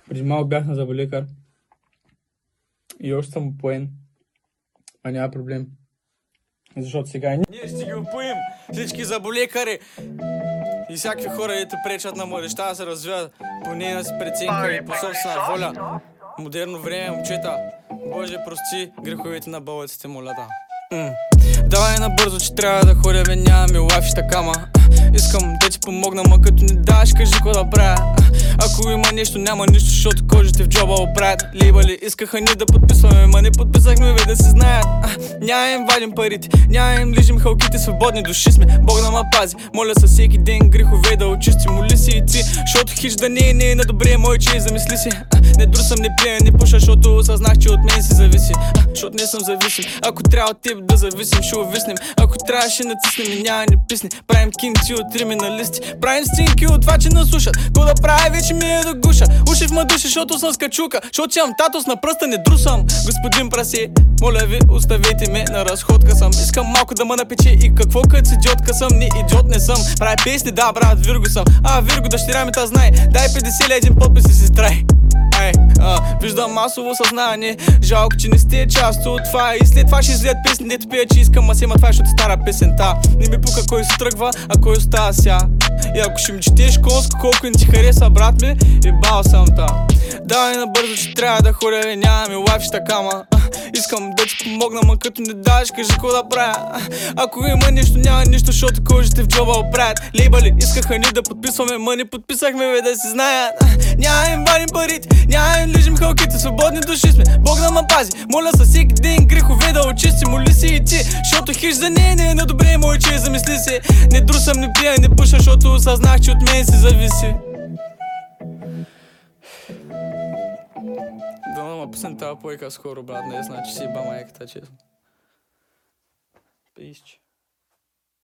Преди малко бях на зъболекар и още съм опоен. А няма проблем. Защото сега Ние ще ги опоим всички зъболекари и всякакви хора, които пречат на младежта да се развиват по нейна си преценка и по собствена воля. Модерно време, момчета. Боже, прости греховете на бълъците, моля да. Давай набързо, че трябва да ходя, бе, нямаме лафища кама. Искам да ти помогна, ма като не даш, кажи какво да правя. Ако има нещо, няма нищо, защото кожите в джоба оправят. Лейбали искаха ни да подписваме, ма не подписахме, бе, да се знаят. Няма им вадим парите, няма им лижим халките, свободни души сме, Бог да ма пази. Моля със всеки ден грехове да очисти, моли си и ти, защото хич да не е на добре, мой че замисли си. Не друсам, не пия, не пуша, защото осъзнах, че от мен си зависи. Защото не съм зависим, ако трябва от теб да зависим, ще увиснем. Ако трябва ще натиснем и няма ни писни. Правим кинти от криминалисти, правим стинки от това, че наслушат. Ко да правя, вече ми е до гуша. Уши в мадуши, защото съм скачука, защото имам татус на пръста, не друсам. Господин прасе, моля ви, оставете ме на разходка съм. Искам малко да ме напече и какво кът си идиотка съм. Не идиот не съм, правя песни, да брат, Вирго съм. Вирго, дъщеря ми та знае, дай 50 леди подпис и си трай. Виждам масово съзнание, жалко, че не сте част от това. И след това ще излият песни, дето пея, че искам, а сема това, защото стара песента. Не ми пука кой се тръгва, а кой остава ся. И ако ще ми четеш конско, колко не ти хареса, брат ми, и бал съм та. Давай набързо, че трябва да ходя, бе, нямаме лафища кама. Искам да ти помогна, ма като не даш, кажи какво да правя. Ако има нещо, няма нищо, защото кожите в джоба оправят. Лейбали искаха ни да подписваме, ма не подписахме, бе, да се знаят. Няма им вадим парите, няма им лижим халките, свободни души сме, Бог да ма пази. Моля със всеки ден грехове да очисти, моли си и ти, защото хич за не е на добре, мой че замисли си. Не друсам, не пия, не пуша, защото осъзнах, че от мен си зависи. Да, ма пусна тази плойка скоро, брат, не значи си еба майката, честно. Пищ.